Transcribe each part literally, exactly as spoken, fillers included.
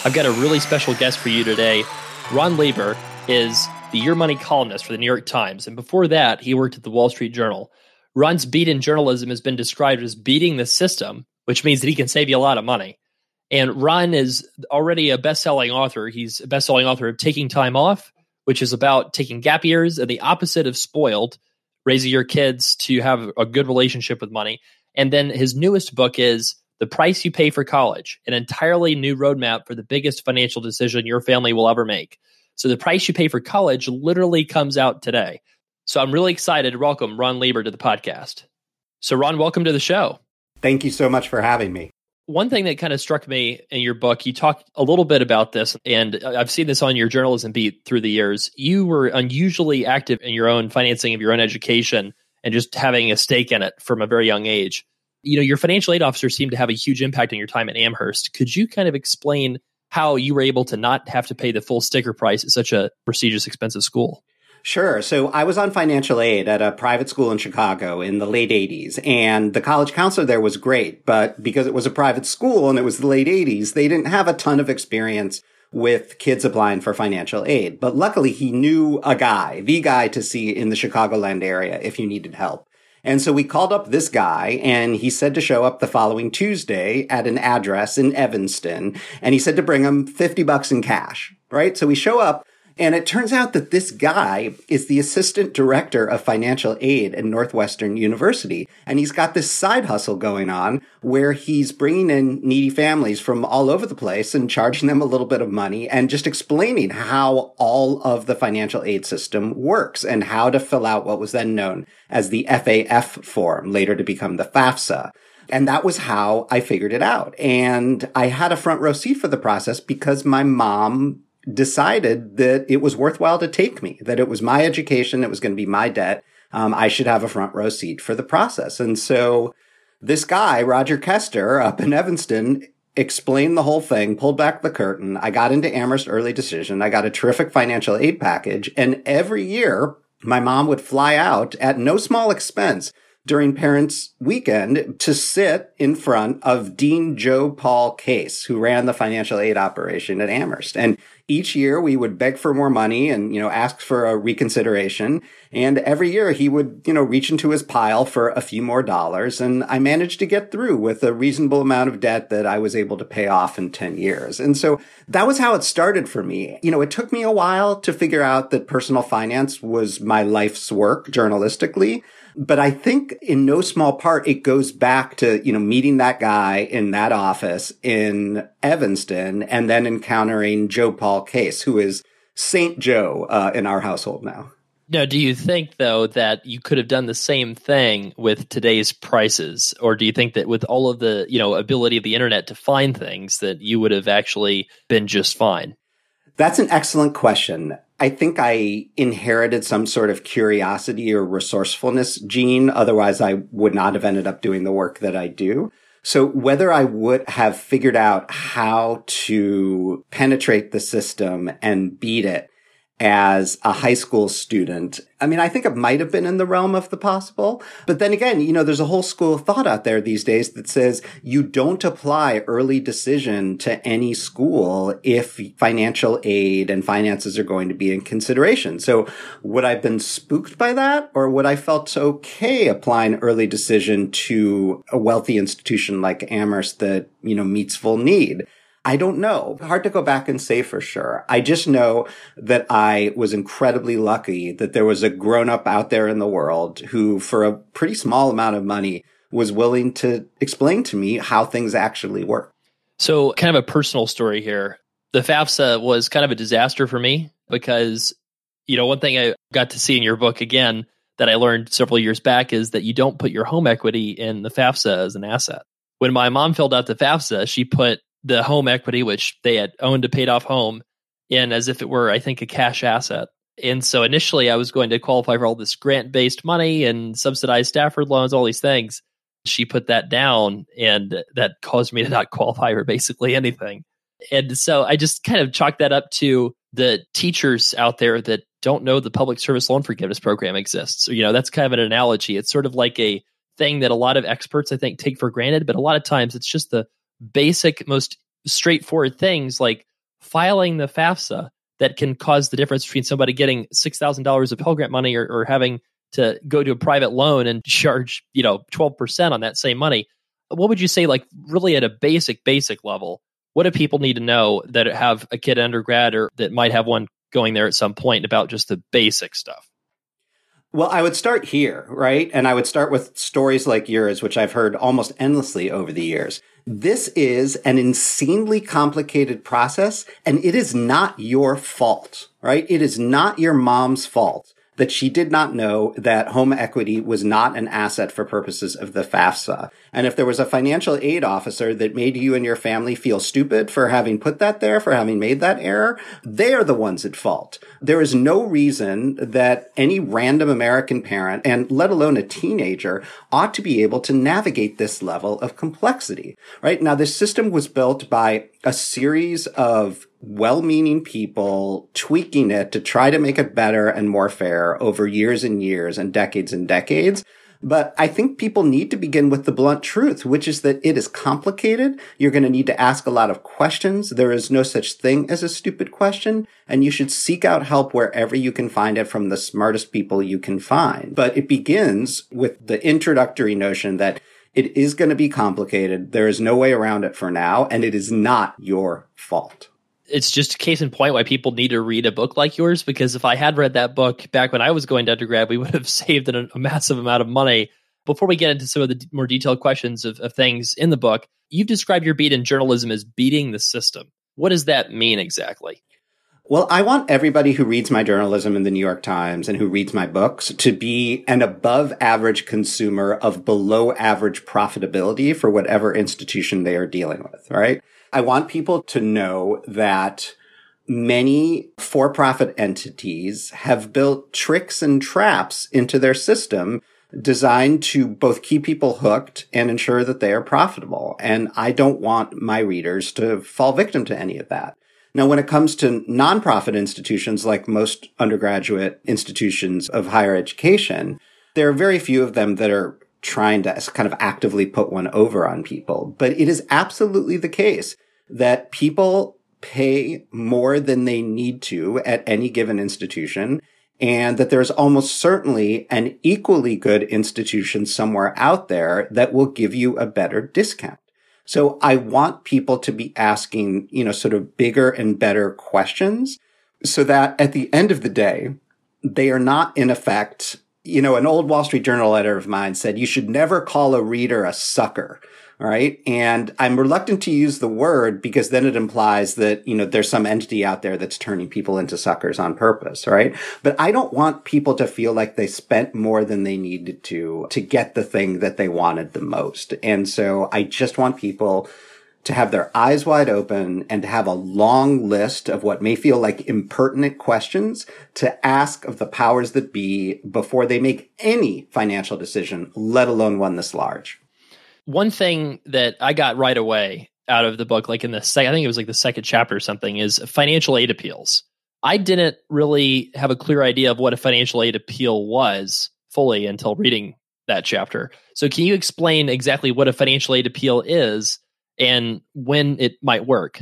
I've got a really special guest for you today. Ron Lieber is the Your Money columnist for the New York Times, and before that, he worked at the Wall Street Journal. Ron's beat in journalism has been described as beating the system, which means that he can save you a lot of money. And Ron is already a best-selling author. He's a best-selling author of Taking Time Off, which is about taking gap years, and the opposite of Spoiled, raising your kids to have a good relationship with money. And then his newest book is The Price You Pay for College, an entirely new roadmap for the biggest financial decision your family will ever make. So The Price You Pay for College literally comes out today. So I'm really excited to welcome Ron Lieber to the podcast. So Ron, welcome to the show. Thank you so much for having me. One thing that kind of struck me in your book, you talked a little bit about this, and I've seen this on your journalism beat through the years. You were unusually active in your own financing of your own education and just having a stake in it from a very young age. You know, your financial aid officer seemed to have a huge impact on your time at Amherst. Could you kind of explain how you were able to not have to pay the full sticker price at such a prestigious, expensive school? Sure. So I was on financial aid at a private school in Chicago in the late eighties, and the college counselor there was great, but because it was a private school and it was the late eighties, they didn't have a ton of experience with kids applying for financial aid. But luckily, he knew a guy, the guy to see in the Chicagoland area if you needed help. And so we called up this guy, and he said to show up the following Tuesday at an address in Evanston, and he said to bring him fifty bucks in cash, right? So we show up, and it turns out that this guy is the assistant director of financial aid at Northwestern University, and he's got this side hustle going on where he's bringing in needy families from all over the place and charging them a little bit of money and just explaining how all of the financial aid system works and how to fill out what was then known as the F A F form, later to become the FAFSA. And that was how I figured it out. And I had a front row seat for the process because my mom decided that it was worthwhile to take me, that it was my education, it was going to be my debt. Um, I should have a front row seat for the process. And so this guy, Roger Kester, up in Evanston, explained the whole thing, pulled back the curtain. I got into Amherst Early Decision. I got a terrific financial aid package. And every year, my mom would fly out at no small expense during Parents' Weekend to sit in front of Dean Joe Paul Case, who ran the financial aid operation at Amherst. And each year we would beg for more money and, you know, ask for a reconsideration. And every year he would, you know, reach into his pile for a few more dollars. And I managed to get through with a reasonable amount of debt that I was able to pay off in ten years. And so that was how it started for me. You know, it took me a while to figure out that personal finance was my life's work journalistically. But I think in no small part, it goes back to, you know, meeting that guy in that office in Evanston and then encountering Joe Paul Case, who is Saint Joe uh, in our household now. Now, do you think, though, that you could have done the same thing with today's prices? Or do you think that with all of the, you know, ability of the internet to find things that you would have actually been just fine? That's an excellent question. I think I inherited some sort of curiosity or resourcefulness gene. Otherwise, I would not have ended up doing the work that I do. So whether I would have figured out how to penetrate the system and beat it as a high school student, I mean, I think it might have been in the realm of the possible. But then again, you know, there's a whole school of thought out there these days that says you don't apply early decision to any school if financial aid and finances are going to be in consideration. So would I have been spooked by that, or would I felt okay applying early decision to a wealthy institution like Amherst that, you know, meets full need? I don't know. Hard to go back and say for sure. I just know that I was incredibly lucky that there was a grown-up out there in the world who, for a pretty small amount of money, was willing to explain to me how things actually work. So kind of a personal story here. The FAFSA was kind of a disaster for me because, you know, one thing I got to see in your book again that I learned several years back is that you don't put your home equity in the FAFSA as an asset. When my mom filled out the FAFSA, she put the home equity, which they had owned a paid off home, in as if it were, I think, a cash asset. And so initially I was going to qualify for all this grant-based money and subsidized Stafford loans, all these things. She put that down, and that caused me to not qualify for basically anything. And so I just kind of chalked that up to the teachers out there that don't know the public service loan forgiveness program exists. So, you know, that's kind of an analogy. It's sort of like a thing that a lot of experts, I think, take for granted, but a lot of times it's just the basic, most straightforward things like filing the FAFSA that can cause the difference between somebody getting six thousand dollars of Pell Grant money or, or having to go to a private loan and charge, you know, twelve percent on that same money. What would you say, like really at a basic, basic level, what do people need to know that have a kid undergrad or that might have one going there at some point about just the basic stuff? Well, I would start here, right? And I would start with stories like yours, which I've heard almost endlessly over the years. This is an insanely complicated process, and it is not your fault, right? It is not your mom's fault that she did not know that home equity was not an asset for purposes of the FAFSA. And if there was a financial aid officer that made you and your family feel stupid for having put that there, for having made that error, they are the ones at fault. There is no reason that any random American parent, and let alone a teenager, ought to be able to navigate this level of complexity, right? Now, this system was built by a series of well-meaning people tweaking it to try to make it better and more fair over years and years and decades and decades. But I think people need to begin with the blunt truth, which is that it is complicated. You're going to need to ask a lot of questions. There is no such thing as a stupid question, and you should seek out help wherever you can find it from the smartest people you can find. But it begins with the introductory notion that it is going to be complicated. There is no way around it for now, and it is not your fault. It's just a case in point why people need to read a book like yours, because if I had read that book back when I was going to undergrad, we would have saved a, a massive amount of money. Before we get into some of the d- more detailed questions of, of things in the book, you've described your beat in journalism as beating the system. What does that mean exactly? Well, I want everybody who reads my journalism in the New York Times and who reads my books to be an above average consumer of below average profitability for whatever institution they are dealing with, right? I want people to know that many for-profit entities have built tricks and traps into their system designed to both keep people hooked and ensure that they are profitable. And I don't want my readers to fall victim to any of that. Now, when it comes to nonprofit institutions like most undergraduate institutions of higher education, there are very few of them that are trying to kind of actively put one over on people. But it is absolutely the case that people pay more than they need to at any given institution, and that there's almost certainly an equally good institution somewhere out there that will give you a better discount. So I want people to be asking, you know, sort of bigger and better questions so that at the end of the day, they are not in effect, you know, an old Wall Street Journal editor of mine said, you should never call a reader a sucker. All right. And I'm reluctant to use the word because then it implies that, you know, there's some entity out there that's turning people into suckers on purpose. Right. But I don't want people to feel like they spent more than they needed to, to get the thing that they wanted the most. And so I just want people to have their eyes wide open and to have a long list of what may feel like impertinent questions to ask of the powers that be before they make any financial decision, let alone one this large. One thing that I got right away out of the book, like in the second, I think it was like the second chapter or something, is financial aid appeals. I didn't really have a clear idea of what a financial aid appeal was fully until reading that chapter. So can you explain exactly what a financial aid appeal is and when it might work?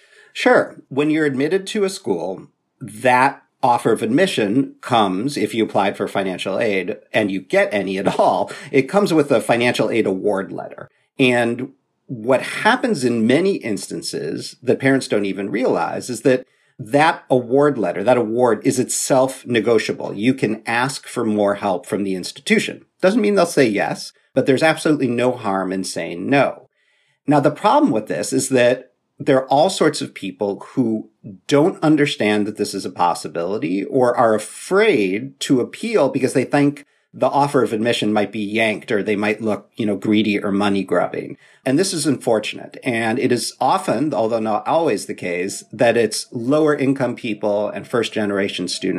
Sure. When you're admitted to a school, that offer of admission comes, if you applied for financial aid and you get any at all, it comes with a financial aid award letter. And what happens in many instances that parents don't even realize is that that award letter, that award is itself negotiable. You can ask for more help from the institution. Doesn't mean they'll say yes, but there's absolutely no harm in saying no. Now, the problem with this is that there are all sorts of people who don't understand that this is a possibility or are afraid to appeal because they think the offer of admission might be yanked or they might look, you know, greedy or money grubbing. And this is unfortunate. And it is often, although not always the case, that it's lower income people and first generation students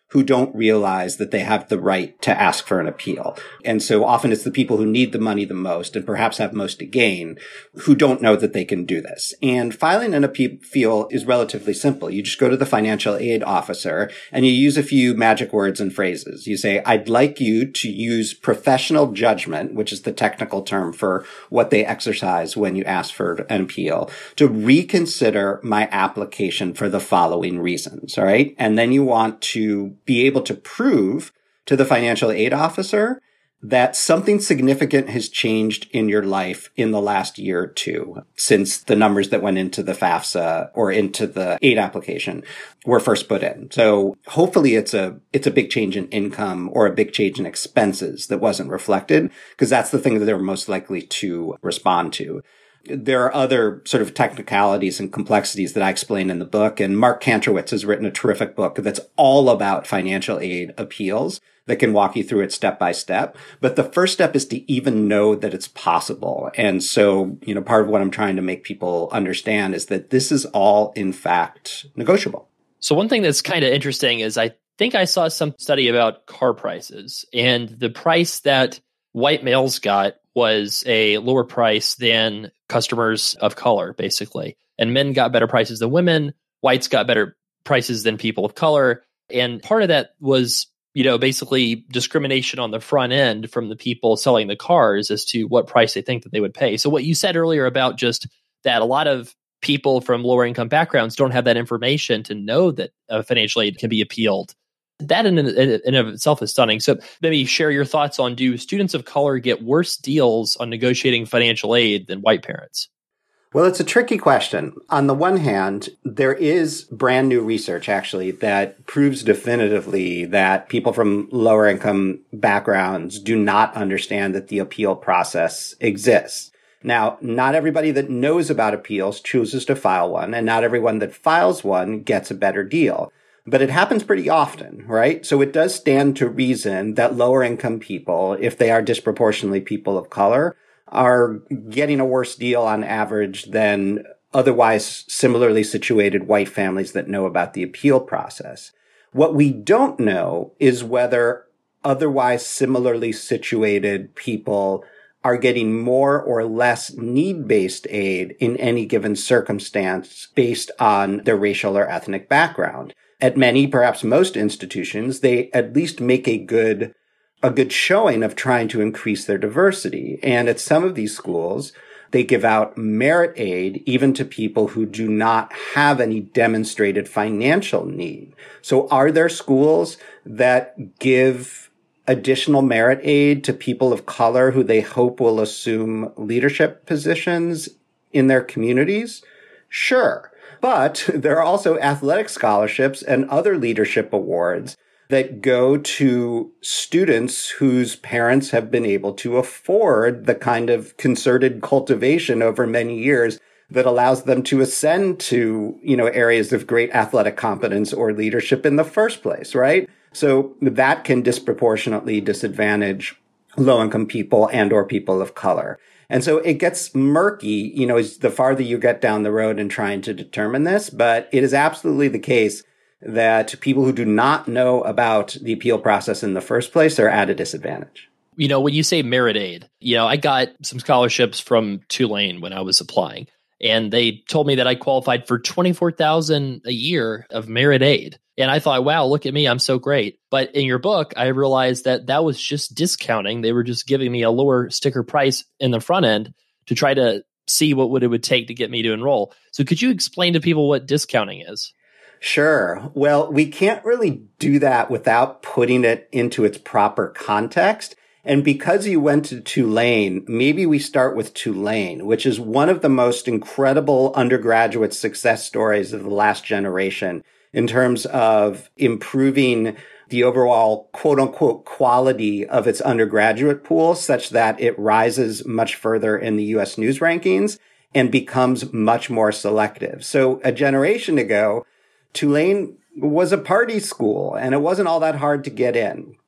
who don't realize that they have the right to ask for an appeal. And so often it's the people who need the money the most and perhaps have most to gain who don't know that they can do this. And filing an appeal is relatively simple. You just go to the financial aid officer and you use a few magic words and phrases. You say, I'd like you to use professional judgment, which is the technical term for what they exercise when you ask for an appeal, to reconsider my application for the following reasons. All right. And then you want to be able to prove to the financial aid officer that something significant has changed in your life in the last year or two since the numbers that went into the FAFSA or into the aid application were first put in. So hopefully it's a, it's a big change in income or a big change in expenses that wasn't reflected, because that's the thing that they're most likely to respond to. There are other sort of technicalities and complexities that I explain in the book. And Mark Kantrowitz has written a terrific book that's all about financial aid appeals that can walk you through it step by step. But the first step is to even know that it's possible. And so, you know, part of what I'm trying to make people understand is that this is all, in fact, negotiable. So one thing that's kind of interesting is I think I saw some study about car prices, and the price that white males got was a lower price than customers of color, basically. And men got better prices than women. Whites got better prices than people of color. And part of that was, you know, basically discrimination on the front end from the people selling the cars as to what price they think that they would pay. So what you said earlier about just that a lot of people from lower income backgrounds don't have that information to know that uh, financial aid can be appealed. That in, in, in of itself is stunning. So maybe share your thoughts on, do students of color get worse deals on negotiating financial aid than white parents? Well, it's a tricky question. On the one hand, there is brand new research actually that proves definitively that people from lower income backgrounds do not understand that the appeal process exists. Now, not everybody that knows about appeals chooses to file one, and not everyone that files one gets a better deal. But it happens pretty often, right? So it does stand to reason that lower income people, if they are disproportionately people of color, are getting a worse deal on average than otherwise similarly situated white families that know about the appeal process. What we don't know is whether otherwise similarly situated people are getting more or less need-based aid in any given circumstance based on their racial or ethnic background. At many, perhaps most institutions, they at least make a good, a good showing of trying to increase their diversity. And at some of these schools, they give out merit aid even to people who do not have any demonstrated financial need. So are there schools that give additional merit aid to people of color who they hope will assume leadership positions in their communities? Sure. But there are also athletic scholarships and other leadership awards that go to students whose parents have been able to afford the kind of concerted cultivation over many years that allows them to ascend to, you know, areas of great athletic competence or leadership in the first place, right? So that can disproportionately disadvantage low-income people and or people of color. And so it gets murky, you know, as the farther you get down the road in trying to determine this. But it is absolutely the case that people who do not know about the appeal process in the first place are at a disadvantage. You know, when you say merit aid, you know, I got some scholarships from Tulane when I was applying, and they told me that I qualified for twenty-four thousand dollars a year of merit aid. And I thought, wow, look at me, I'm so great. But in your book, I realized that that was just discounting. They were just giving me a lower sticker price in the front end to try to see what would it would take to get me to enroll. So could you explain to people what discounting is? Sure. Well, we can't really do that without putting it into its proper context. And because you went to Tulane, maybe we start with Tulane, which is one of the most incredible undergraduate success stories of the last generation in terms of improving the overall quote unquote quality of its undergraduate pool such that it rises much further in the U S news rankings and becomes much more selective. So a generation ago, Tulane was a party school and it wasn't all that hard to get in.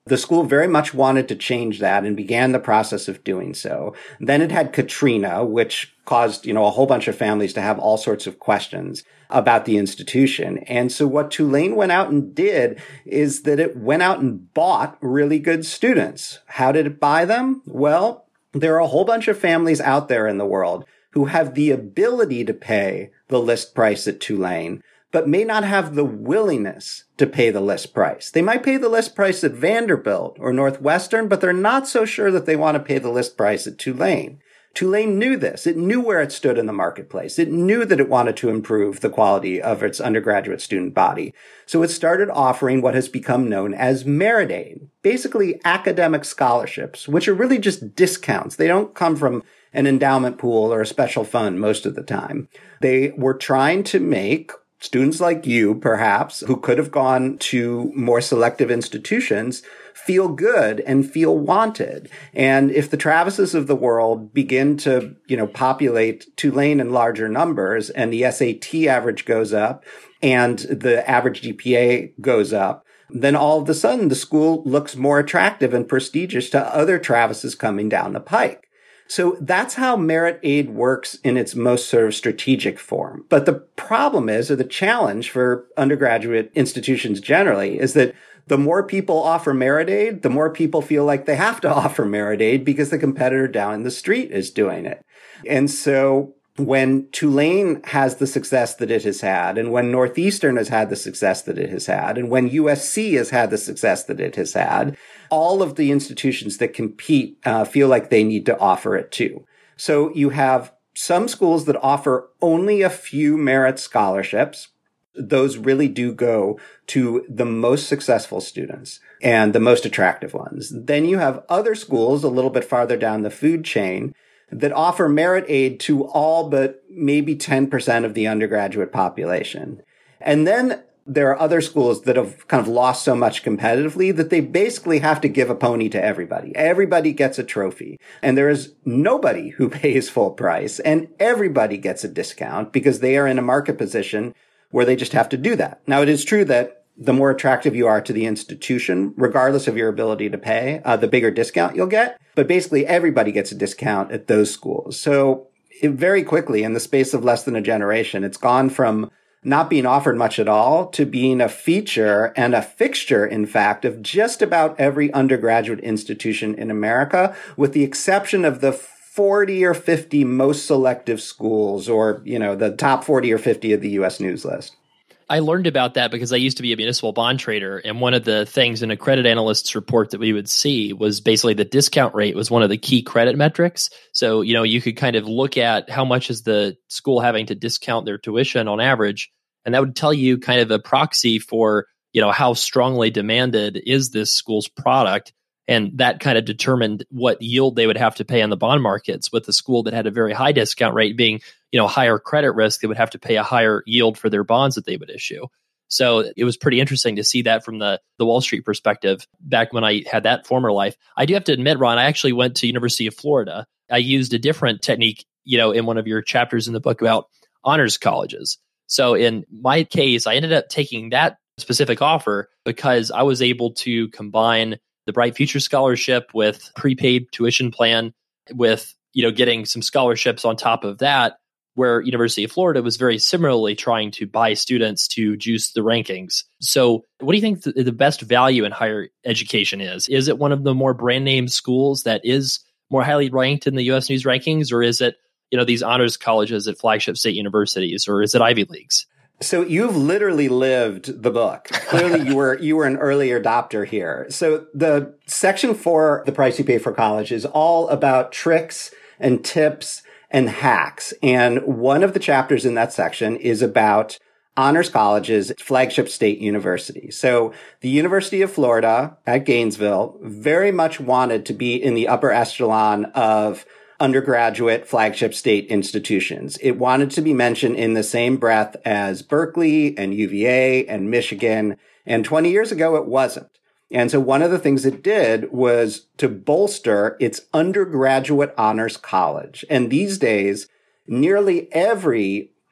The school very much wanted to change that and began the process of doing so. Then it had Katrina, which caused, you know, a whole bunch of families to have all sorts of questions about the institution. And so what Tulane went out and did is that it went out and bought really good students. How did it buy them? Well, there are a whole bunch of families out there in the world who have the ability to pay the list price at Tulane, but may not have the willingness to pay the list price. They might pay the list price at Vanderbilt or Northwestern, but they're not so sure that they want to pay the list price at Tulane. Tulane knew this. It knew where it stood in the marketplace. It knew that it wanted to improve the quality of its undergraduate student body. So it started offering what has become known as merit aid, basically academic scholarships, which are really just discounts. They don't come from an endowment pool or a special fund most of the time. They were trying to make students like you, perhaps, who could have gone to more selective institutions, feel good and feel wanted. And if the Travises of the world begin to, you know, populate Tulane in larger numbers and the S A T average goes up and the average G P A goes up, then all of a sudden the school looks more attractive and prestigious to other Travises coming down the pike. So that's how merit aid works in its most sort of strategic form. But the problem is, or the challenge for undergraduate institutions generally, is that the more people offer merit aid, the more people feel like they have to offer merit aid because the competitor down in the street is doing it. And so when Tulane has the success that it has had, and when Northeastern has had the success that it has had, and when U S C has had the success that it has had, all of the institutions that compete uh, feel like they need to offer it too. So you have some schools that offer only a few merit scholarships. Those really do go to the most successful students and the most attractive ones. Then you have other schools a little bit farther down the food chain that offer merit aid to all but maybe ten percent of the undergraduate population. And then there are other schools that have kind of lost so much competitively that they basically have to give a pony to everybody. Everybody gets a trophy. And there is nobody who pays full price, and everybody gets a discount because they are in a market position where they just have to do that. Now, it is true that the more attractive you are to the institution, regardless of your ability to pay, uh, the bigger discount you'll get. But basically, everybody gets a discount at those schools. So it, very quickly, in the space of less than a generation, it's gone from not being offered much at all to being a feature and a fixture, in fact, of just about every undergraduate institution in America, with the exception of the forty or fifty most selective schools, or, you know, the top forty or fifty of the U S News list. I learned about that because I used to be a municipal bond trader. And one of the things in a credit analyst's report that we would see was basically the discount rate was one of the key credit metrics. So, you know, you could kind of look at how much is the school having to discount their tuition on average. And that would tell you kind of a proxy for, you know, how strongly demanded is this school's product. And that kind of determined what yield they would have to pay on the bond markets, with the school that had a very high discount rate being, you know, higher credit risk. They would have to pay a higher yield for their bonds that they would issue. So it was pretty interesting to see that from the, the Wall Street perspective back when I had that former life. I do have to admit, Ron, I actually went to University of Florida. I used a different technique, you know, in one of your chapters in the book about honors colleges. So in my case, I ended up taking that specific offer because I was able to combine the Bright Future Scholarship with prepaid tuition plan, with, you know, getting some scholarships on top of that, where University of Florida was very similarly trying to buy students to juice the rankings. So what do you think the, the best value in higher education is? Is it one of the more brand name schools that is more highly ranked in the U S News rankings, or is it, you know, these honors colleges at flagship state universities, or is it Ivy Leagues? So you've literally lived the book. Clearly, you were you were an early adopter here. So the section four, The Price You Pay for College, is all about tricks and tips and hacks. And one of the chapters in that section is about honors colleges, flagship state universities. So the University of Florida at Gainesville very much wanted to be in the upper echelon of undergraduate flagship state institutions. It wanted to be mentioned in the same breath as Berkeley and U V A and Michigan. And twenty years ago, it wasn't. And so one of the things it did was to bolster its undergraduate honors college. And these days, nearly every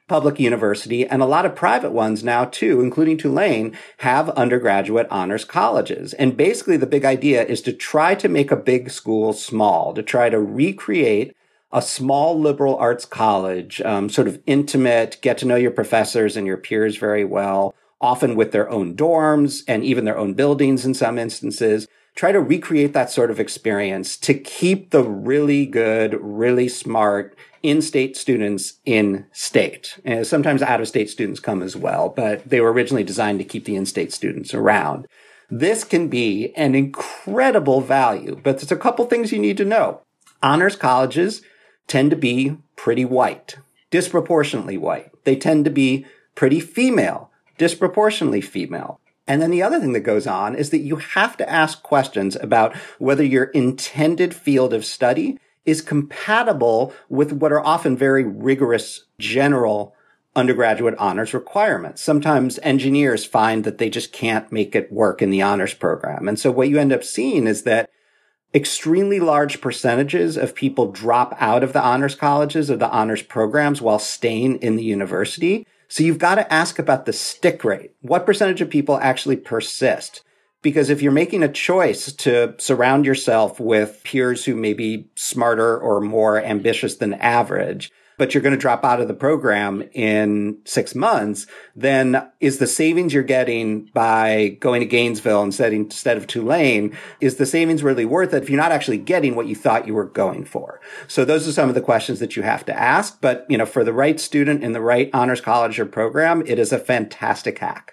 public university, and a lot of private ones now too, including Tulane, have undergraduate honors colleges. And basically the big idea is to try to make a big school small, to try to recreate a small liberal arts college, um, sort of intimate, get to know your professors and your peers very well, often with their own dorms and even their own buildings in some instances. Try to recreate that sort of experience to keep the really good, really smart in-state students in state. And sometimes out-of-state students come as well, but they were originally designed to keep the in-state students around. This can be an incredible value, but there's a couple things you need to know. Honors colleges tend to be pretty white, disproportionately white. They tend to be pretty female, disproportionately female. And then the other thing that goes on is that you have to ask questions about whether your intended field of study is compatible with what are often very rigorous general undergraduate honors requirements. Sometimes engineers find that they just can't make it work in the honors program. And so what you end up seeing is that extremely large percentages of people drop out of the honors colleges or the honors programs while staying in the university. So you've got to ask about the stick rate. What percentage of people actually persist? Because if you're making a choice to surround yourself with peers who may be smarter or more ambitious than average, but you're going to drop out of the program in six months, then is the savings you're getting by going to Gainesville instead, instead of Tulane, is the savings really worth it if you're not actually getting what you thought you were going for? So those are some of the questions that you have to ask. But, you know, for the right student in the right honors college or program, it is a fantastic hack.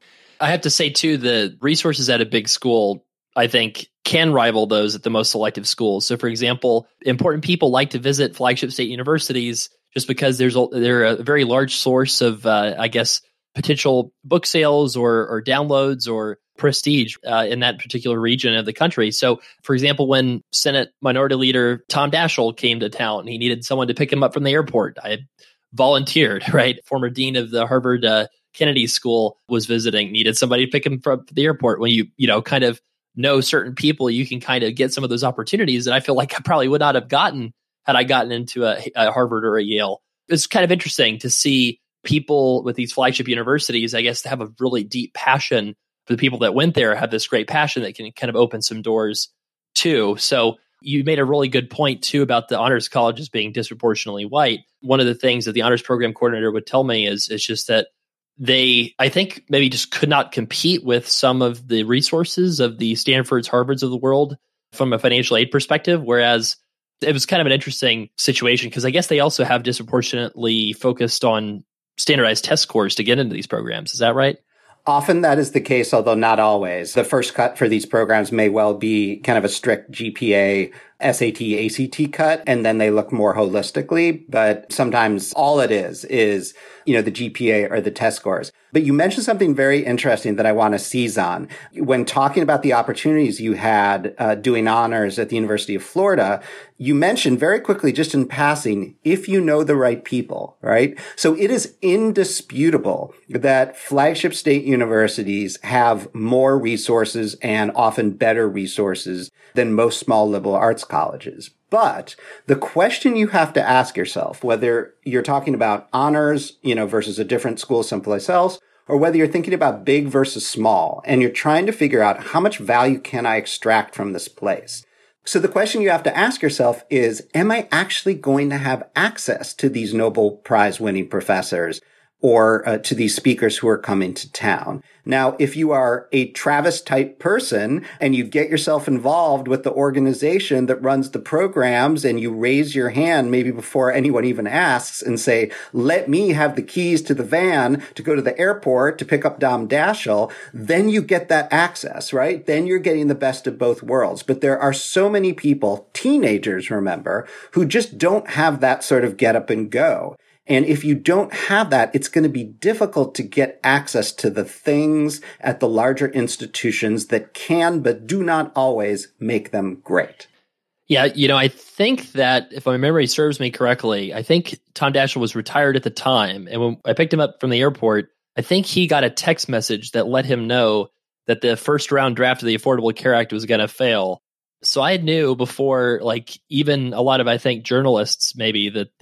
I have to say, too, the resources at a big school, I think, can rival those at the most selective schools. So, for example, important people like to visit flagship state universities just because there's a, they're a very large source of, uh, I guess, potential book sales or, or downloads or prestige uh, in that particular region of the country. So, for example, when Senate Minority Leader Tom Daschle came to town, he needed someone to pick him up from the airport. I volunteered, right? Former dean of the Harvard uh, Kennedy School was visiting, needed somebody to pick him from the airport. When you, you know, kind of know certain people, you can kind of get some of those opportunities that I feel like I probably would not have gotten had I gotten into a, a Harvard or a Yale. It's kind of interesting to see people with these flagship universities, I guess, to have a really deep passion for the people that went there, have this great passion that can kind of open some doors too. So you made a really good point too about the honors colleges being disproportionately white. One of the things that the honors program coordinator would tell me is, is just that they, I think, maybe just could not compete with some of the resources of the Stanfords, Harvards of the world from a financial aid perspective. Whereas it was kind of an interesting situation because I guess they also have disproportionately focused on standardized test scores to get into these programs. Is that right? Often that is the case, although not always. The first cut for these programs may well be kind of a strict G P A, S A T, A C T cut, and then they look more holistically. But sometimes all it is, is, you know, the G P A or the test scores. But you mentioned something very interesting that I want to seize on. When talking about the opportunities you had uh, doing honors at the University of Florida, you mentioned very quickly, just in passing, if you know the right people, right? So it is indisputable that flagship state universities have more resources and often better resources than most small liberal arts colleges. But the question you have to ask yourself, whether you're talking about honors, you know, versus a different school someplace else, or whether you're thinking about big versus small, and you're trying to figure out how much value can I extract from this place. So the question you have to ask yourself is, am I actually going to have access to these Nobel Prize winning professors or uh, to these speakers who are coming to town? Now, if you are a Travis type person and you get yourself involved with the organization that runs the programs and you raise your hand maybe before anyone even asks and say, let me have the keys to the van to go to the airport to pick up Tom Daschle, then you get that access, right? Then you're getting the best of both worlds. But there are so many people, teenagers, remember, who just don't have that sort of get up and go. And if you don't have that, it's going to be difficult to get access to the things at the larger institutions that can, but do not always make them great. Yeah, you know, I think that if my memory serves me correctly, I think Tom Daschle was retired at the time. And when I picked him up from the airport, I think he got a text message that let him know that the first round draft of the Affordable Care Act was going to fail. So I knew before, like, even a lot of, I think, journalists maybe, that the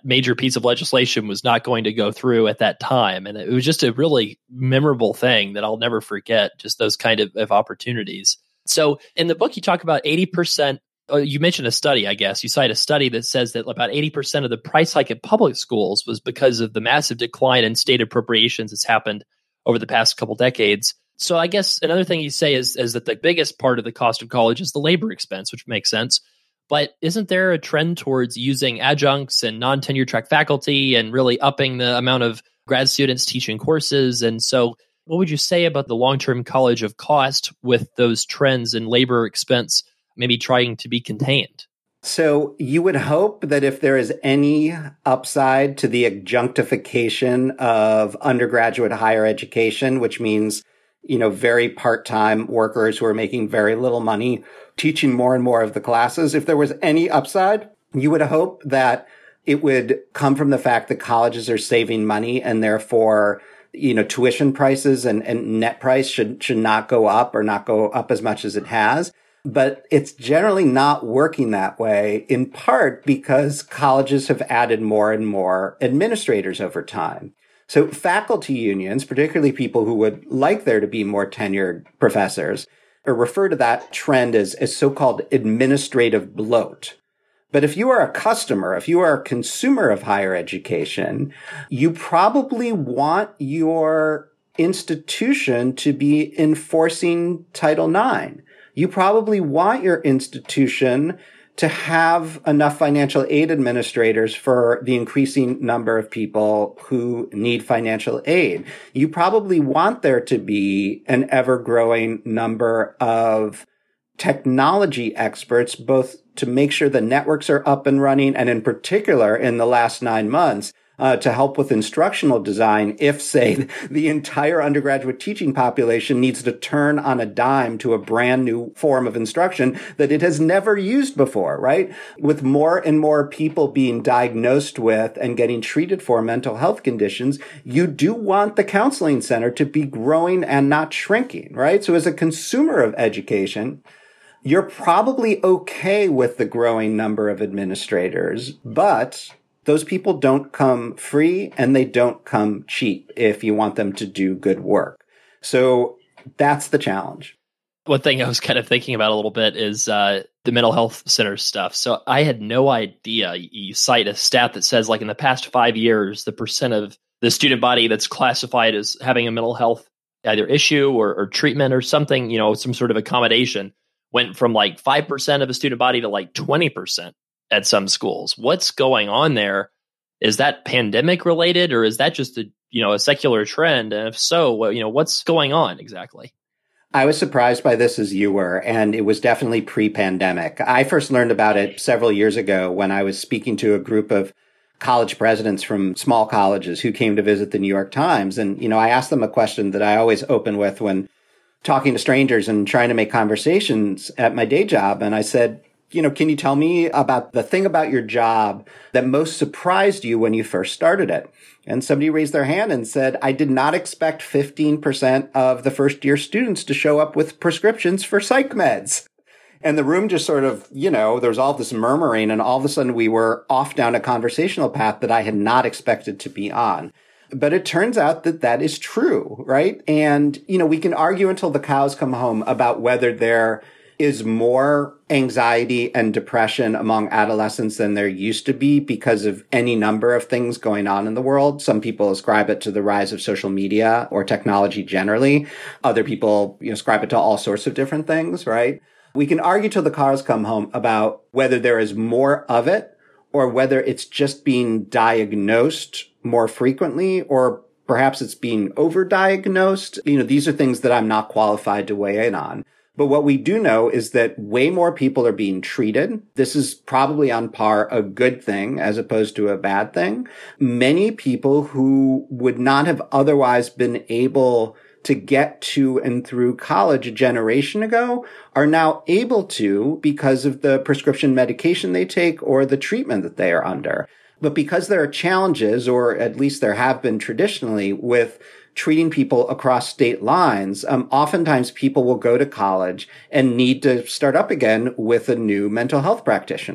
major piece of legislation was not going to go through at that time. And it was just a really memorable thing that I'll never forget, just those kind of, of opportunities. So in the book, you talk about eighty percent. Oh, you mentioned a study, I guess. You cite a study that says that about eighty percent of the price hike at public schools was because of the massive decline in state appropriations that's happened over the past couple decades. So I guess another thing you say is, is that the biggest part of the cost of college is the labor expense, which makes sense. But isn't there a trend towards using adjuncts and non-tenure track faculty and really upping the amount of grad students teaching courses? And so what would you say about the long-term college of cost with those trends in labor expense maybe trying to be contained? So you would hope that if there is any upside to the adjunctification of undergraduate higher education, which means, you know, very part-time workers who are making very little money, teaching more and more of the classes, if there was any upside, you would hope that it would come from the fact that colleges are saving money and therefore, you know, tuition prices and, and net price should, should not go up or not go up as much as it has. But it's generally not working that way, in part because colleges have added more and more administrators over time. So faculty unions, particularly people who would like there to be more tenured professors, or refer to that trend as, as so-called administrative bloat. But if you are a customer, if you are a consumer of higher education, you probably want your institution to be enforcing Title nine. You probably want your institution to have enough financial aid administrators for the increasing number of people who need financial aid. You probably want there to be an ever-growing number of technology experts, both to make sure the networks are up and running, and in particular, in the last nine months, Uh, to help with instructional design if, say, the entire undergraduate teaching population needs to turn on a dime to a brand new form of instruction that it has never used before, right? With more and more people being diagnosed with and getting treated for mental health conditions, you do want the counseling center to be growing and not shrinking, right? So as a consumer of education, you're probably okay with the growing number of administrators, but those people don't come free and they don't come cheap if you want them to do good work. So that's the challenge. One thing I was kind of thinking about a little bit is uh, the mental health center stuff. So I had no idea. You cite a stat that says, like, in the past five years, the percent of the student body that's classified as having a mental health either issue or, or treatment or something, you know, some sort of accommodation went from like five percent of a student body to like twenty percent. At some schools. What's going on there? Is that pandemic related, or is that just a, you know, a secular trend? And if so, well, you know, what's going on exactly? I was surprised by this as you were, and it was definitely pre-pandemic. I first learned about it several years ago when I was speaking to a group of college presidents from small colleges who came to visit the New York Times. And, you know, I asked them a question that I always open with when talking to strangers and trying to make conversations at my day job. And I said, you know, can you tell me about the thing about your job that most surprised you when you first started it? And somebody raised their hand and said, I did not expect fifteen percent of the first year students to show up with prescriptions for psych meds. And the room just sort of, you know, there was all this murmuring, and all of a sudden we were off down a conversational path that I had not expected to be on. But it turns out that that is true, right? And, you know, we can argue until the cows come home about whether there is more anxiety and depression among adolescents than there used to be because of any number of things going on in the world. Some people ascribe it to the rise of social media or technology generally. Other people, you know, ascribe it to all sorts of different things, right? We can argue till the cows come home about whether there is more of it or whether it's just being diagnosed more frequently, or perhaps it's being overdiagnosed. You know, these are things that I'm not qualified to weigh in on. But what we do know is that way more people are being treated. This is probably on par a good thing as opposed to a bad thing. Many people who would not have otherwise been able to get to and through college a generation ago are now able to because of the prescription medication they take or the treatment that they are under. But because there are challenges, or at least there have been traditionally, with treating people across state lines, um, oftentimes people will go to college and need to start up again with a new mental health practitioner.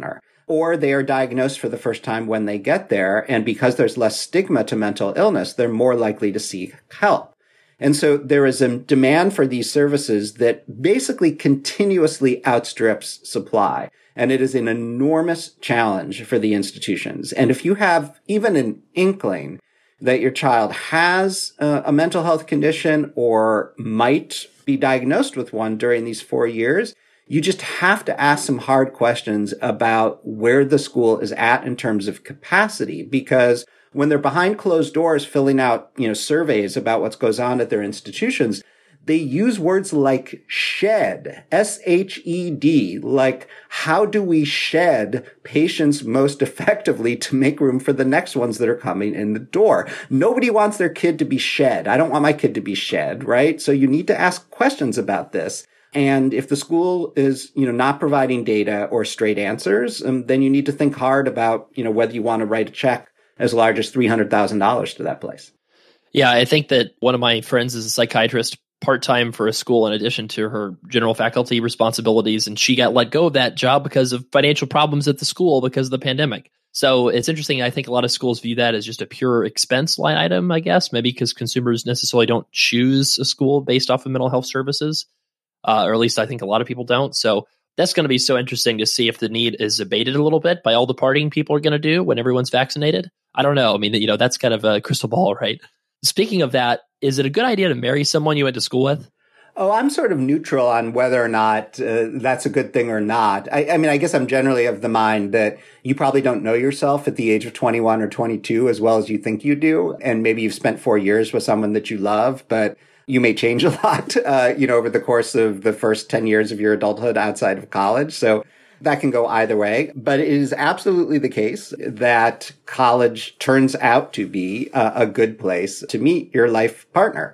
or they are diagnosed for the first time when they get there. And because there's less stigma to mental illness, they're more likely to seek help. And so there is a demand for these services that basically continuously outstrips supply. And it is an enormous challenge for the institutions. And if you have even an inkling that your child has uh, a mental health condition or might be diagnosed with one during these four years, you just have to ask some hard questions about where the school is at in terms of capacity, because when they're behind closed doors filling out, you know, surveys about what goes on at their institutions, they use words like shed, S H E D, like how do we shed patients most effectively to make room for the next ones that are coming in the door? Nobody wants their kid to be shed. I don't want my kid to be shed, right? So you need to ask questions about this. And if the school is, you know, not providing data or straight answers, um, then you need to think hard about, you know, whether you want to write a check as large as three hundred thousand dollars to that place. Yeah, I think that one of my friends is a psychiatrist part-time for a school in addition to her general faculty responsibilities, and she got let go of that job because of financial problems at the school because of the pandemic. So it's interesting. I think a lot of schools view that as just a pure expense line item, I guess, maybe because consumers necessarily don't choose a school based off of mental health services, uh, or at least I think a lot of people don't. So that's going to be so interesting to see if the need is abated a little bit by all the partying people are going to do when everyone's vaccinated. I don't know. I mean, you know, that's kind of a crystal ball, right? Speaking of that, is it a good idea to marry someone you went to school with? Oh, I'm sort of neutral on whether or not uh, that's a good thing or not. I, I mean, I guess I'm generally of the mind that you probably don't know yourself at the age of twenty-one or twenty-two as well as you think you do. And maybe you've spent four years with someone that you love, but you may change a lot, uh, you know, over the course of the first ten years of your adulthood outside of college. So that can go either way. But it is absolutely the case that college turns out to be a, a good place to meet your life partner.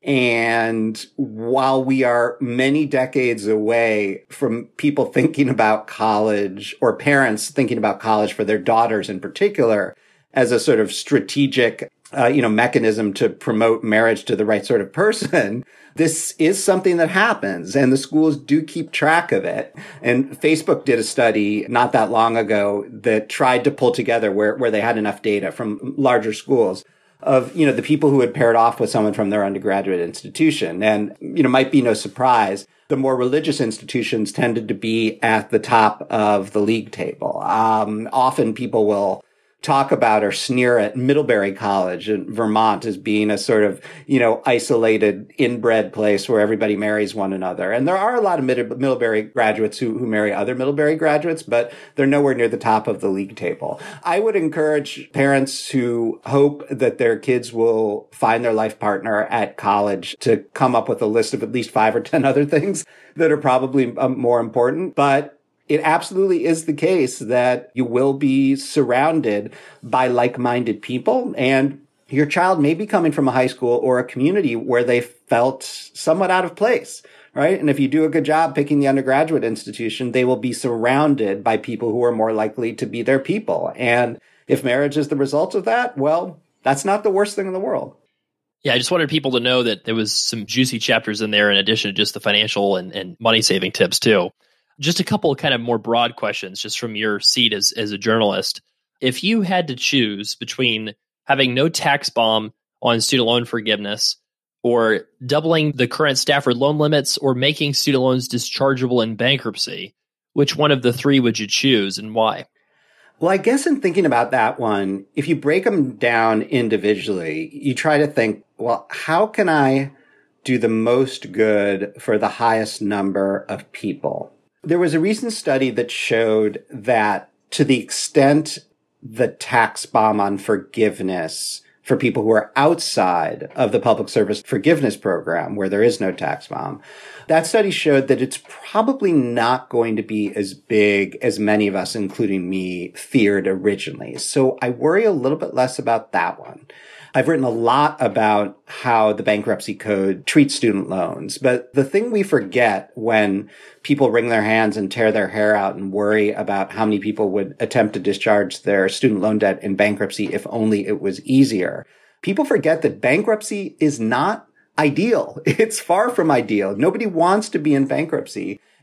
And while we are many decades away from people thinking about college, or parents thinking about college for their daughters in particular, as a sort of strategic, uh, you know, mechanism to promote marriage to the right sort of person, this is something that happens, and the schools do keep track of it. And Facebook did a study not that long ago that tried to pull together where, where they had enough data from larger schools of, you know, the people who had paired off with someone from their undergraduate institution. And, you know, might be no surprise, the more religious institutions tended to be at the top of the league table. Um, often people will talk about or sneer at Middlebury College in Vermont as being a sort of, you know, isolated, inbred place where everybody marries one another. And there are a lot of Mid- Middlebury graduates who, who marry other Middlebury graduates, but they're nowhere near the top of the league table. I would encourage parents who hope that their kids will find their life partner at college to come up with a list of at least five or ten other things that are probably um, more important. But it absolutely is the case that you will be surrounded by like-minded people, and your child may be coming from a high school or a community where they felt somewhat out of place, right? And if you do a good job picking the undergraduate institution, they will be surrounded by people who are more likely to be their people. And if marriage is the result of that, well, that's not the worst thing in the world. Yeah, I just wanted people to know that there was some juicy chapters in there in addition to just the financial and, and money-saving tips too. Just a couple of kind of more broad questions, just from your seat as, as a journalist. If you had to choose between having no tax bomb on student loan forgiveness, or doubling the current Stafford loan limits, or making student loans dischargeable in bankruptcy, which one of the three would you choose and why? Well, I guess in thinking about that one, if you break them down individually, you try to think, well, how can I do the most good for the highest number of people? There was a recent study that showed that to the extent the tax bomb on forgiveness for people who are outside of the public service forgiveness program, where there is no tax bomb, that study showed that it's probably not going to be as big as many of us, including me, feared originally. So I worry a little bit less about that one. I've written a lot about how the bankruptcy code treats student loans, but the thing we forget when people wring their hands and tear their hair out and worry about how many people would attempt to discharge their student loan debt in bankruptcy if only it was easier, people forget that bankruptcy is not ideal. It's far from ideal. Nobody wants to be in bankruptcy.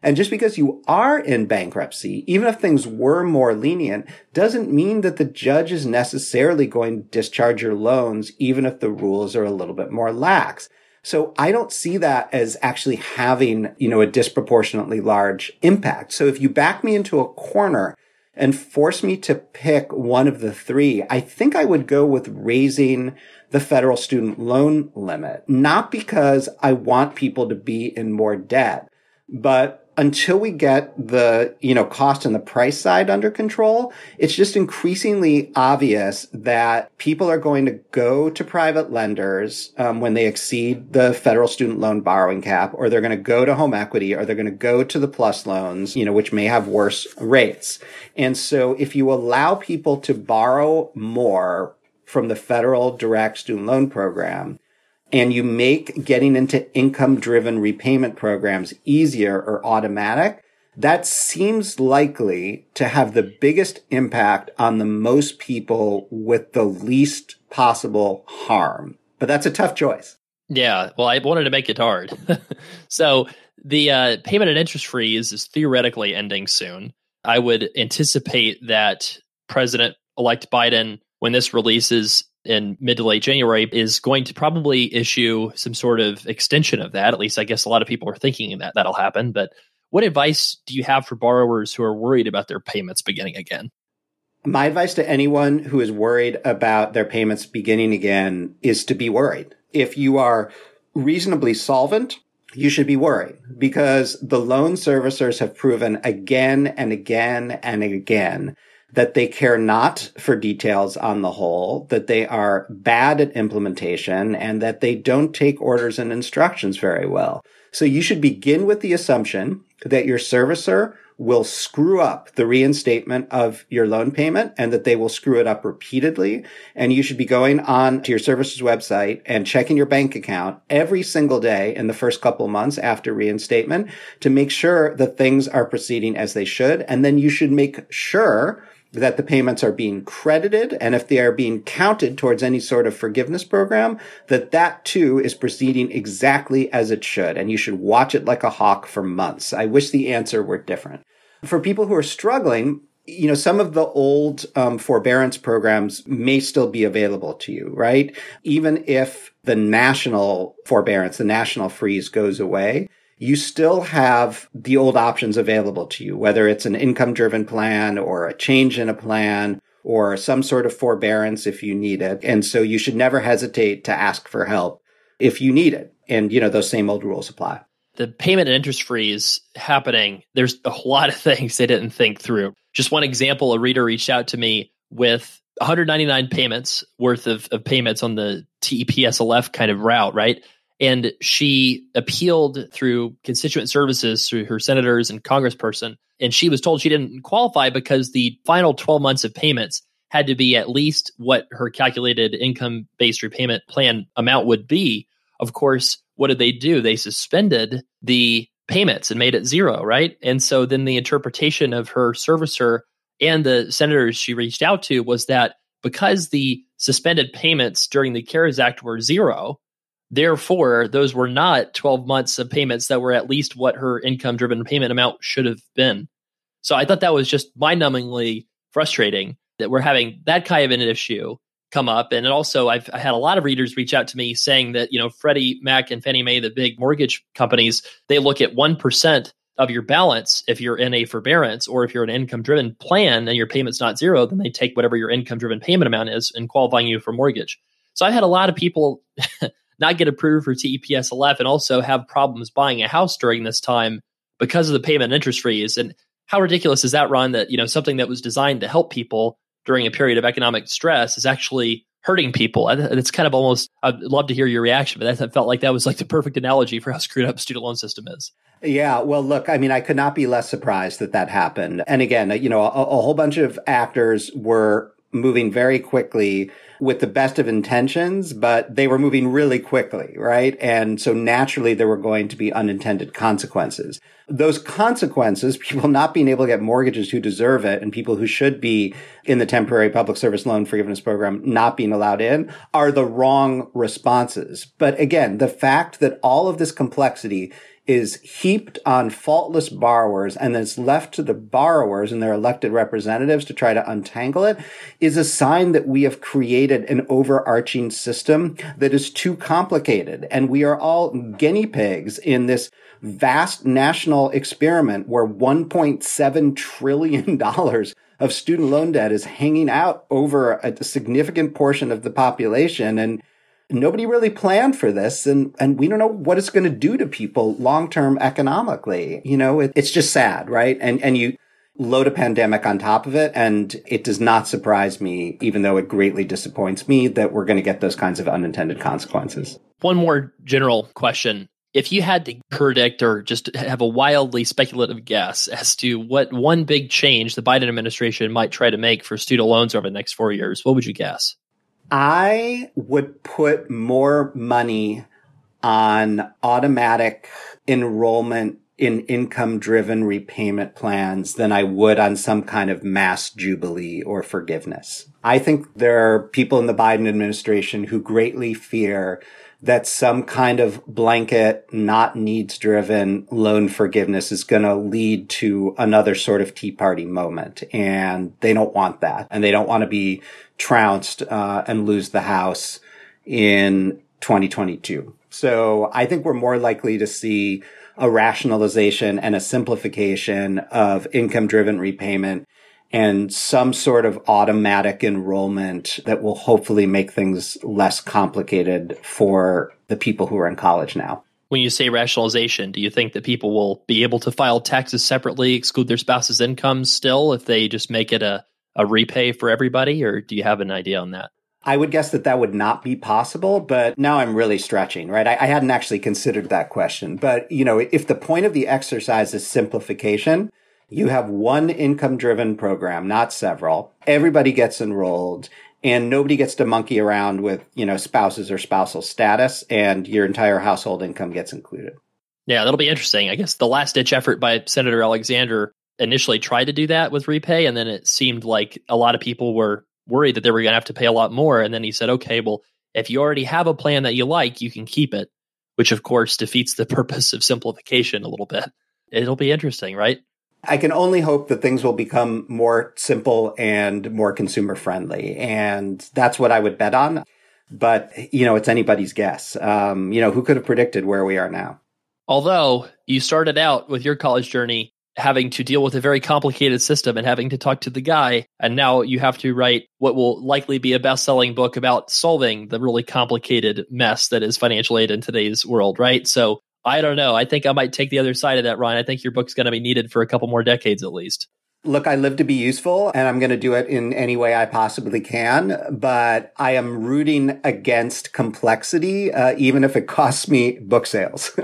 And just because you are in bankruptcy, even if things were more lenient, doesn't mean that the judge is necessarily going to discharge your loans, even if the rules are a little bit more lax. So I don't see that as actually having, you know, a disproportionately large impact. So if you back me into a corner and force me to pick one of the three, I think I would go with raising the federal student loan limit, not because I want people to be in more debt, but until we get the, you know, cost and the price side under control, it's just increasingly obvious that people are going to go to private lenders um, when they exceed the federal student loan borrowing cap, or they're going to go to home equity, or they're going to go to the plus loans, you know, which may have worse rates. And so if you allow people to borrow more from the federal direct student loan program, and you make getting into income-driven repayment programs easier or automatic, that seems likely to have the biggest impact on the most people with the least possible harm. But that's a tough choice. Yeah, well, I wanted to make it hard. So the uh, payment and interest freeze is theoretically ending soon. I would anticipate that President-elect Biden, when this releases in mid to late January, is going to probably issue some sort of extension of that. At least I guess a lot of people are thinking that that'll happen. But what advice do you have for borrowers who are worried about their payments beginning again? My advice to anyone who is worried about their payments beginning again is to be worried. If you are reasonably solvent, you should be worried, because the loan servicers have proven again and again and again that they care not for details on the whole, that they are bad at implementation, and that they don't take orders and instructions very well. So you should begin with the assumption that your servicer will screw up the reinstatement of your loan payment, and that they will screw it up repeatedly. And you should be going on to your servicer's website and checking your bank account every single day in the first couple months after reinstatement to make sure that things are proceeding as they should. And then you should make sure that the payments are being credited, and if they are being counted towards any sort of forgiveness program, that that too is proceeding exactly as it should. And you should watch it like a hawk for months. I wish the answer were different. For people who are struggling, you know, some of the old um, forbearance programs may still be available to you, right? Even if the national forbearance, the national freeze goes away, you still have the old options available to you, whether it's an income-driven plan or a change in a plan or some sort of forbearance if you need it. And so you should never hesitate to ask for help if you need it. And, you know, those same old rules apply. The payment and interest freeze happening, there's a lot of things they didn't think through. Just one example, a reader reached out to me with one hundred ninety-nine payments worth of, of payments on the T E P S L F kind of route, right? And she appealed through constituent services, through her senators and congressperson. And she was told she didn't qualify because the final twelve months of payments had to be at least what her calculated income-based repayment plan amount would be. Of course, what did they do? They suspended the payments and made it zero, right? And so then the interpretation of her servicer and the senators she reached out to was that because the suspended payments during the CARES Act were zero, therefore, those were not twelve months of payments that were at least what her income-driven payment amount should have been. So I thought that was just mind-numbingly frustrating that we're having that kind of an issue come up. And also, I've I had a lot of readers reach out to me saying that, you know, Freddie Mac and Fannie Mae, the big mortgage companies, they look at one percent of your balance if you're in a forbearance, or if you're an income-driven plan and your payment's not zero, then they take whatever your income-driven payment amount is and qualifying you for mortgage. So I've had a lot of people not get approved for T E P S L F and also have problems buying a house during this time because of the payment and interest freeze. And how ridiculous is that, Ron, that, you know, something that was designed to help people during a period of economic stress is actually hurting people? It's kind of almost, I'd love to hear your reaction, but that felt like that was like the perfect analogy for how screwed up the student loan system is. Yeah, well, look, I mean, I could not be less surprised that that happened. And again, you know, a, a whole bunch of actors were moving very quickly with the best of intentions, but they were moving really quickly, right? And so naturally there were going to be unintended consequences. Those consequences, people not being able to get mortgages who deserve it, and people who should be in the temporary public service loan forgiveness program not being allowed in, are the wrong responses. But again, the fact that all of this complexity is heaped on faultless borrowers and then it's left to the borrowers and their elected representatives to try to untangle it is a sign that we have created an overarching system that is too complicated. And we are all guinea pigs in this vast national experiment where one point seven trillion dollars of student loan debt is hanging out over a significant portion of the population. And nobody really planned for this, and, and we don't know what it's going to do to people long-term economically. You know, it, it's just sad, right? And, and you load a pandemic on top of it, and it does not surprise me, even though it greatly disappoints me, that we're going to get those kinds of unintended consequences. One more general question. If you had to predict or just have a wildly speculative guess as to what one big change the Biden administration might try to make for student loans over the next four years, what would you guess? I would put more money on automatic enrollment in income-driven repayment plans than I would on some kind of mass jubilee or forgiveness. I think there are people in the Biden administration who greatly fear that some kind of blanket, not needs-driven loan forgiveness is going to lead to another sort of Tea Party moment. And they don't want that. And they don't want to be trounced uh, and lose the House in twenty twenty-two. So I think we're more likely to see a rationalization and a simplification of income-driven repayment and some sort of automatic enrollment that will hopefully make things less complicated for the people who are in college now. When you say rationalization, do you think that people will be able to file taxes separately, exclude their spouse's incomes still if they just make it a, a repay for everybody? Or do you have an idea on that? I would guess that that would not be possible, but now I'm really stretching, right? I, I hadn't actually considered that question. But, you know, if the point of the exercise is simplification, you have one income-driven program, not several. Everybody gets enrolled, and nobody gets to monkey around with, you know, spouses or spousal status, and your entire household income gets included. Yeah, that'll be interesting. I guess the last-ditch effort by Senator Alexander initially tried to do that with repay, and then it seemed like a lot of people were worried that they were going to have to pay a lot more. And then he said, okay, well, if you already have a plan that you like, you can keep it, which, of course, defeats the purpose of simplification a little bit. It'll be interesting, right? I can only hope that things will become more simple and more consumer friendly. And that's what I would bet on. But, you know, it's anybody's guess. Um, you know, who could have predicted where we are now? Although you started out with your college journey having to deal with a very complicated system and having to talk to the guy. And now you have to write what will likely be a best-selling book about solving the really complicated mess that is financial aid in today's world, right? So I don't know. I think I might take the other side of that, Ron. I think your book's going to be needed for a couple more decades at least. Look, I live to be useful, and I'm going to do it in any way I possibly can. But I am rooting against complexity, uh, even if it costs me book sales.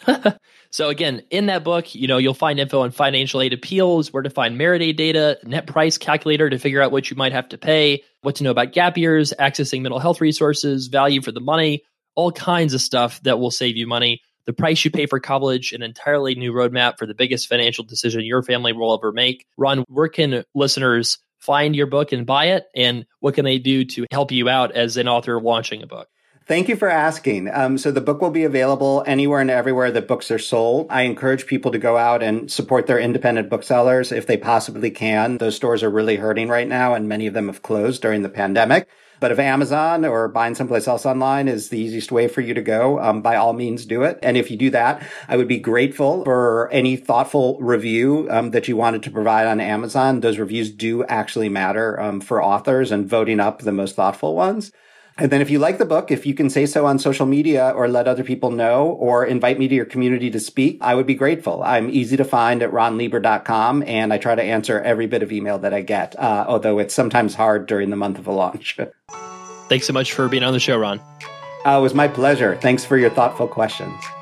So again, in that book, you know, you'll find info on financial aid appeals, where to find merit aid data, net price calculator to figure out what you might have to pay, what to know about gap years, accessing mental health resources, value for the money, all kinds of stuff that will save you money. The price you pay for college, an entirely new roadmap for the biggest financial decision your family will ever make. Ron, where can listeners find your book and buy it? And what can they do to help you out as an author launching a book? Thank you for asking. Um, so the book will be available anywhere and everywhere that books are sold. I encourage people to go out and support their independent booksellers if they possibly can. Those stores are really hurting right now, and many of them have closed during the pandemic. But if Amazon or buying someplace else online is the easiest way for you to go, um, by all means do it. And if you do that, I would be grateful for any thoughtful review um, that you wanted to provide on Amazon. Those reviews do actually matter um, for authors and voting up the most thoughtful ones. And then if you like the book, if you can say so on social media or let other people know or invite me to your community to speak, I would be grateful. I'm easy to find at ron lieber dot com, and I try to answer every bit of email that I get, uh, although it's sometimes hard during the month of a launch. Thanks so much for being on the show, Ron. Uh, it was my pleasure. Thanks for your thoughtful questions.